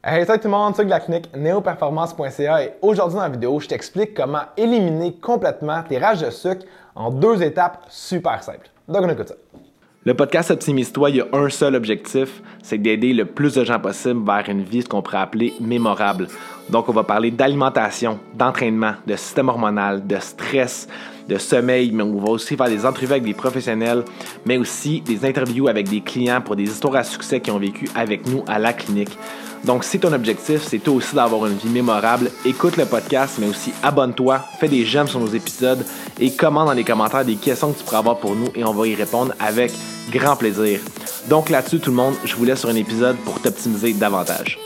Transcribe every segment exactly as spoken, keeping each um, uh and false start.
Hey, salut tout le monde, c'est de la clinique neoperformance point c a et aujourd'hui dans la vidéo, je t'explique comment éliminer complètement tes rages de sucre en deux étapes super simples. Donc on écoute ça. Le podcast Optimise-toi, il y a un seul objectif, c'est d'aider le plus de gens possible vers une vie, ce qu'on pourrait appeler mémorable. Donc on va parler d'alimentation, d'entraînement, de système hormonal, de stress, de sommeil, mais on va aussi faire des entrevues avec des professionnels, mais aussi des interviews avec des clients pour des histoires à succès qui ont vécu avec nous à la clinique. Donc, si ton objectif, c'est toi aussi d'avoir une vie mémorable, écoute le podcast, mais aussi abonne-toi, fais des j'aime sur nos épisodes et commente dans les commentaires des questions que tu pourras avoir pour nous et on va y répondre avec grand plaisir. Donc là-dessus, tout le monde, je vous laisse sur un épisode pour t'optimiser davantage.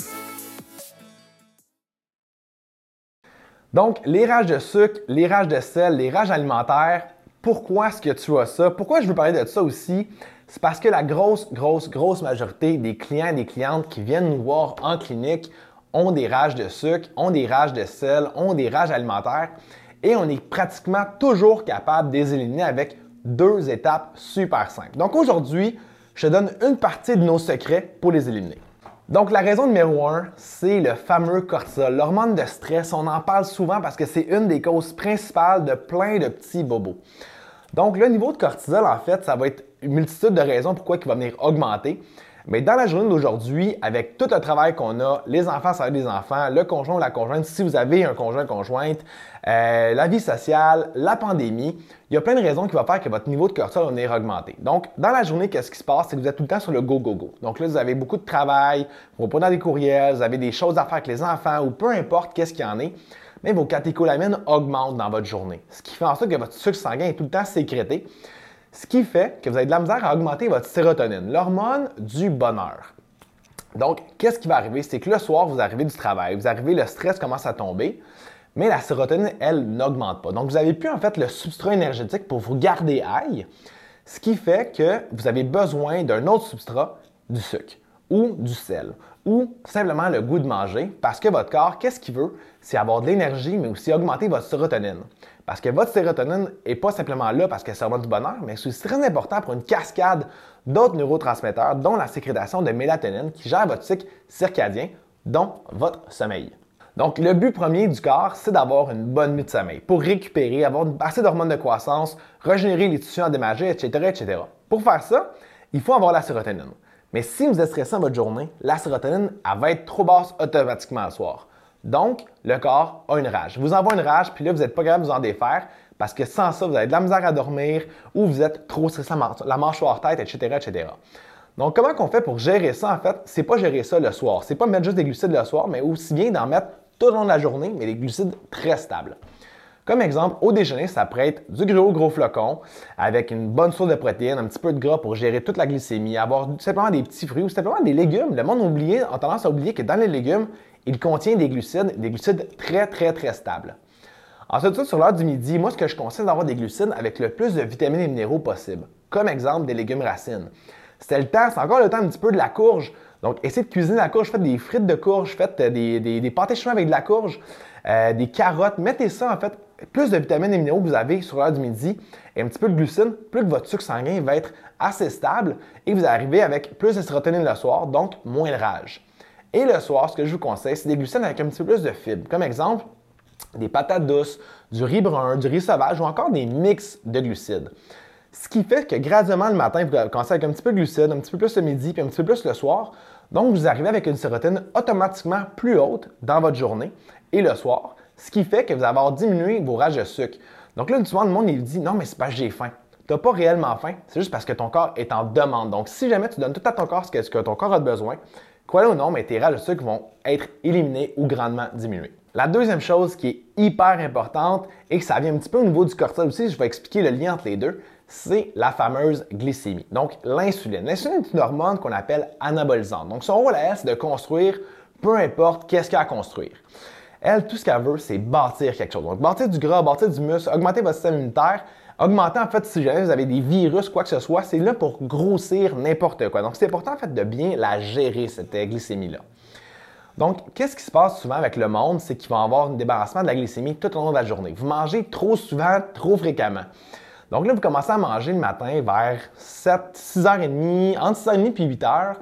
Donc, les rages de sucre, les rages de sel, les rages alimentaires, pourquoi est-ce que tu as ça? Pourquoi je veux parler de ça aussi? C'est parce que la grosse, grosse, grosse majorité des clients et des clientes qui viennent nous voir en clinique ont des rages de sucre, ont des rages de sel, ont des rages alimentaires et on est pratiquement toujours capable de les éliminer avec deux étapes super simples. Donc aujourd'hui, je te donne une partie de nos secrets pour les éliminer. Donc la raison numéro un, c'est le fameux cortisol, l'hormone de stress. On en parle souvent parce que c'est une des causes principales de plein de petits bobos. Donc, le niveau de cortisol, en fait, ça va être une multitude de raisons pourquoi il va venir augmenter. Mais dans la journée d'aujourd'hui, avec tout le travail qu'on a, les enfants, ça va être des enfants, le conjoint ou la conjointe, si vous avez un conjoint, conjointe, euh, la vie sociale, la pandémie, il y a plein de raisons qui vont faire que votre niveau de cortisol va venir augmenter. Donc, dans la journée, qu'est-ce qui se passe? C'est que vous êtes tout le temps sur le go, go, go. Donc là, vous avez beaucoup de travail, vous répondez à des courriels, vous avez des choses à faire avec les enfants ou peu importe qu'est-ce qu'il y en est. Mais vos catécholamines augmentent dans votre journée, ce qui fait en sorte que votre sucre sanguin est tout le temps sécrété, ce qui fait que vous avez de la misère à augmenter votre sérotonine, l'hormone du bonheur. Donc, qu'est-ce qui va arriver? C'est que le soir, vous arrivez du travail, vous arrivez, le stress commence à tomber, mais la sérotonine, elle, n'augmente pas. Donc, vous n'avez plus en fait le substrat énergétique pour vous garder high, ce qui fait que vous avez besoin d'un autre substrat, du sucre ou du sel, ou simplement le goût de manger, parce que votre corps, qu'est-ce qu'il veut? C'est avoir de l'énergie, mais aussi augmenter votre sérotonine. Parce que votre sérotonine n'est pas simplement là parce que c'est hormone du bonheur, mais c'est aussi très important pour une cascade d'autres neurotransmetteurs, dont la sécrétation de mélatonine qui gère votre cycle circadien, dont votre sommeil. Donc, le but premier du corps, c'est d'avoir une bonne nuit de sommeil pour récupérer, avoir assez d'hormones de croissance, régénérer les tissus endommagés, et cetera, et cetera. Pour faire ça, il faut avoir la sérotonine. Mais si vous êtes stressé dans votre journée, la sérotonine elle va être trop basse automatiquement le soir. Donc, le corps a une rage. Vous envoie une rage, puis là, vous n'êtes pas capable de vous en défaire parce que sans ça, vous avez de la misère à dormir ou vous êtes trop stressé, la mâchoire tête, et cetera, et cetera. Donc, comment on fait pour gérer ça, en fait? C'est pas gérer ça le soir. C'est pas mettre juste des glucides le soir, mais aussi bien d'en mettre tout au long de la journée, mais des glucides très stables. Comme exemple, au déjeuner, ça pourrait être du gros, gros flocon avec une bonne source de protéines, un petit peu de gras pour gérer toute la glycémie, avoir tout simplement des petits fruits ou simplement des légumes. Le monde oublié, a tendance à oublier que dans les légumes, il contient des glucides, des glucides très, très, très stables. Ensuite, sur l'heure du midi, moi, ce que je conseille, d'avoir des glucides avec le plus de vitamines et minéraux possible. Comme exemple, des légumes racines. C'était le temps, c'est encore le temps un petit peu de la courge. Donc, essayez de cuisiner la courge, faites des frites de courge, faites des, des, des pâtés chinois avec de la courge, euh, des carottes. Mettez ça, en fait, plus de vitamines et minéraux que vous avez sur l'heure du midi et un petit peu de glucides, plus que votre sucre sanguin va être assez stable et vous arrivez avec plus de sérotonine le soir, donc moins de rage. Et le soir, ce que je vous conseille, c'est des glucides avec un petit peu plus de fibres. Comme exemple, des patates douces, du riz brun, du riz sauvage ou encore des mix de glucides. Ce qui fait que graduellement le matin, vous commencez avec un petit peu de glucides, un petit peu plus le midi, puis un petit peu plus le soir. Donc, vous arrivez avec une sérotonine automatiquement plus haute dans votre journée et le soir, ce qui fait que vous allez avoir diminué vos rages de sucre. Donc là, souvent, le monde il dit « Non, mais c'est parce que j'ai faim. » Tu n'as pas réellement faim, c'est juste parce que ton corps est en demande. Donc, si jamais tu donnes tout à ton corps ce que, ce que ton corps a besoin, croyez ou non, mais tes rages de sucre vont être éliminés ou grandement diminués. La deuxième chose qui est hyper importante et que ça vient un petit peu au niveau du cortisol aussi, je vais expliquer le lien entre les deux, c'est la fameuse glycémie. Donc, l'insuline. L'insuline est une hormone qu'on appelle anabolisante. Donc, son rôle à elle, c'est de construire peu importe qu'est-ce qu'il y a à construire. Elle, tout ce qu'elle veut, c'est bâtir quelque chose. Donc, bâtir du gras, bâtir du muscle, augmenter votre système immunitaire, augmenter, en fait, si jamais vous avez des virus, quoi que ce soit, c'est là pour grossir n'importe quoi. Donc, c'est important, en fait, de bien la gérer, cette glycémie-là. Donc, qu'est-ce qui se passe souvent avec le monde? C'est qu'ils vont avoir un débarrassement de la glycémie tout au long de la journée. Vous mangez trop souvent, trop fréquemment. Donc là, vous commencez à manger le matin vers sept, six heures trente, entre six heures trente et huit heures.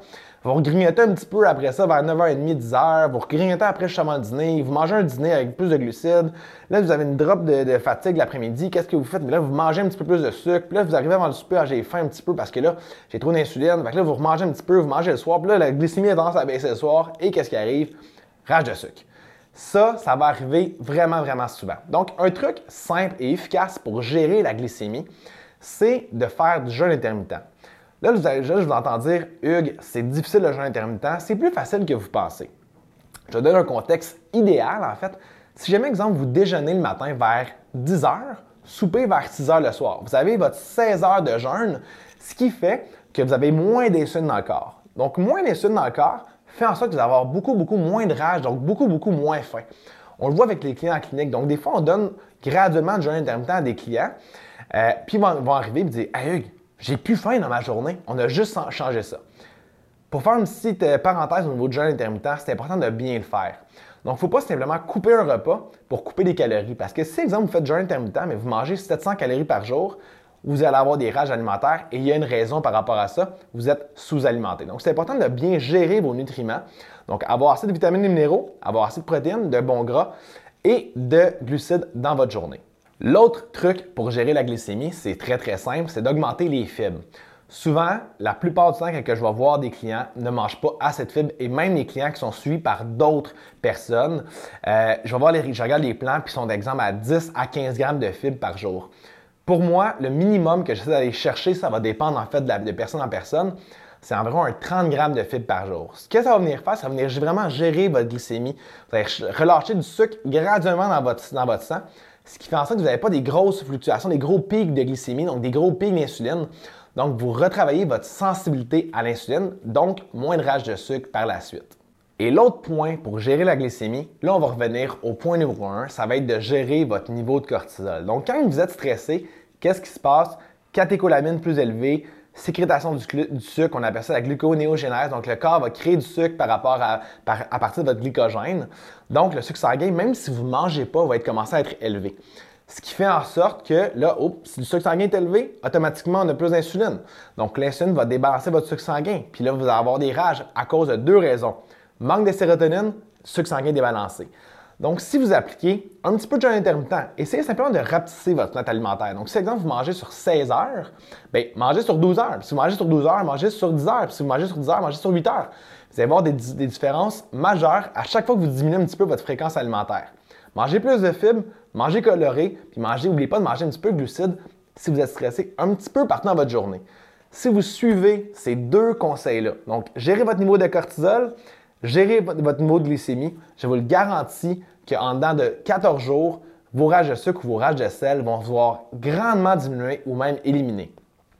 Vous regrignoter un petit peu après ça, vers neuf heures trente, dix heures. Vous regrignoter après justement le dîner. Vous mangez un dîner avec plus de glucides. Là, vous avez une drop de, de fatigue l'après-midi. Qu'est-ce que vous faites? Mais là, vous mangez un petit peu plus de sucre. Puis là, vous arrivez avant le souper, ah, j'ai faim un petit peu parce que là, j'ai trop d'insuline. Fait que là, vous remangez un petit peu, vous mangez le soir. Puis là, la glycémie a tendance à baisser le soir. Et qu'est-ce qui arrive? Rage de sucre. Ça, ça va arriver vraiment, vraiment souvent. Donc, un truc simple et efficace pour gérer la glycémie, c'est de faire du jeûne intermittent. Là, vous allez juste vous entendre dire, Hugues, c'est difficile le jeûne intermittent, c'est plus facile que vous pensez. Je vous donne un contexte idéal, en fait. Si jamais, exemple, vous déjeunez le matin vers dix heures, soupez vers six heures le soir, vous avez votre seize heures de jeûne, ce qui fait que vous avez moins d'insuline dans le corps. Donc, moins d'insuline dans le corps fait en sorte que vous allez avoir beaucoup, beaucoup moins de rage, donc beaucoup, beaucoup moins faim. On le voit avec les clients en clinique. Donc, des fois, on donne graduellement du jeûne intermittent à des clients, euh, puis ils vont, vont arriver et dire « Hey Hugues, j'ai plus faim dans ma journée. On a juste changé ça. » Pour faire une petite parenthèse au niveau du jeûne intermittent, c'est important de bien le faire. Donc, il ne faut pas simplement couper un repas pour couper des calories. Parce que si, exemple, vous faites du jeûne intermittent, mais vous mangez sept cents calories par jour, vous allez avoir des rages alimentaires et il y a une raison par rapport à ça, vous êtes sous-alimenté. Donc, c'est important de bien gérer vos nutriments. Donc, avoir assez de vitamines et minéraux, avoir assez de protéines, de bons gras et de glucides dans votre journée. L'autre truc pour gérer la glycémie, c'est très très simple, c'est d'augmenter les fibres. Souvent, la plupart du temps, quand je vais voir des clients ne mangent pas assez de fibres et même les clients qui sont suivis par d'autres personnes, euh, je vais voir les, je regarde les plans qui sont d'exemple à dix à quinze grammes de fibres par jour. Pour moi, le minimum que j'essaie d'aller chercher, ça va dépendre en fait de, la, de personne en personne, c'est environ un trente grammes de fibres par jour. Ce que ça va venir faire, ça va venir vraiment gérer votre glycémie. Vous allez relâcher du sucre graduellement dans votre, dans votre sang, ce qui fait en sorte que vous n'avez pas des grosses fluctuations, des gros pics de glycémie, donc des gros pics d'insuline. Donc, vous retravaillez votre sensibilité à l'insuline, donc moins de rage de sucre par la suite. Et l'autre point pour gérer la glycémie, là, on va revenir au point numéro un, ça va être de gérer votre niveau de cortisol. Donc, quand vous êtes stressé, qu'est-ce qui se passe? Catécholamine plus élevée, sécrétation du, du sucre, on appelle ça la gluconéogénèse. Donc, le corps va créer du sucre par rapport à, par, à partir de votre glycogène. Donc, le sucre sanguin, même si vous ne mangez pas, va être commencé à être élevé. Ce qui fait en sorte que, là, oh, si le sucre sanguin est élevé, automatiquement, on a plus d'insuline. Donc, l'insuline va débalancer votre sucre sanguin. Puis là, vous allez avoir des rages à cause de deux raisons. Manque de sérotonine, sucre sanguin débalancé. Donc, si vous appliquez un petit peu de jeûne intermittent, essayez simplement de rapetisser votre note alimentaire. Donc, si, par exemple, vous mangez sur seize heures, bien, mangez sur douze heures. Puis, si vous mangez sur douze heures, mangez sur dix heures. Puis, si vous mangez sur dix heures, mangez sur huit heures. Vous allez voir des, des différences majeures à chaque fois que vous diminuez un petit peu votre fréquence alimentaire. Mangez plus de fibres, mangez coloré, puis mangez, n'oubliez pas de manger un petit peu de glucides si vous êtes stressé un petit peu partout dans votre journée. Si vous suivez ces deux conseils-là, donc gérez votre niveau de cortisol, gérez votre niveau de glycémie, je vous le garantis qu'en dedans de quatorze jours, vos rages de sucre ou vos rages de sel vont se voir grandement diminuer ou même éliminer.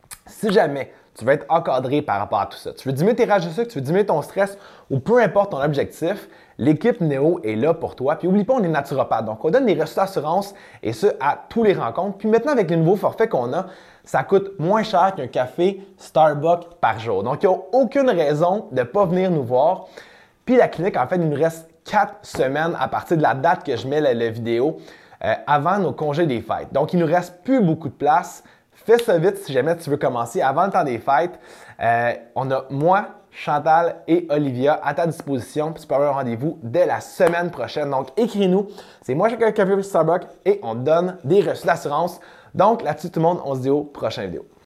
Si jamais tu veux être encadré par rapport à tout ça, tu veux diminuer tes rages de sucre, tu veux diminuer ton stress ou peu importe ton objectif, l'équipe Néo est là pour toi. Puis n'oublie pas, on est naturopathe. Donc, on donne des reçus d'assurance et ce, à tous les rencontres. Puis maintenant, avec les nouveaux forfaits qu'on a, ça coûte moins cher qu'un café Starbucks par jour. Donc, il n'y a aucune raison de ne pas venir nous voir. Puis la clinique, en fait, il nous reste quatre semaines à partir de la date que je mets la, la vidéo euh, avant nos congés des fêtes. Donc, il ne nous reste plus beaucoup de place. Fais ça vite si jamais tu veux commencer avant le temps des fêtes. Euh, on a moi, Chantal et Olivia à ta disposition. Puis tu peux avoir un rendez-vous dès la semaine prochaine. Donc, écris-nous. C'est moi, j'ai un café Starbucks et on te donne des reçus d'assurance. Donc, là-dessus, tout le monde, on se dit au prochain vidéo.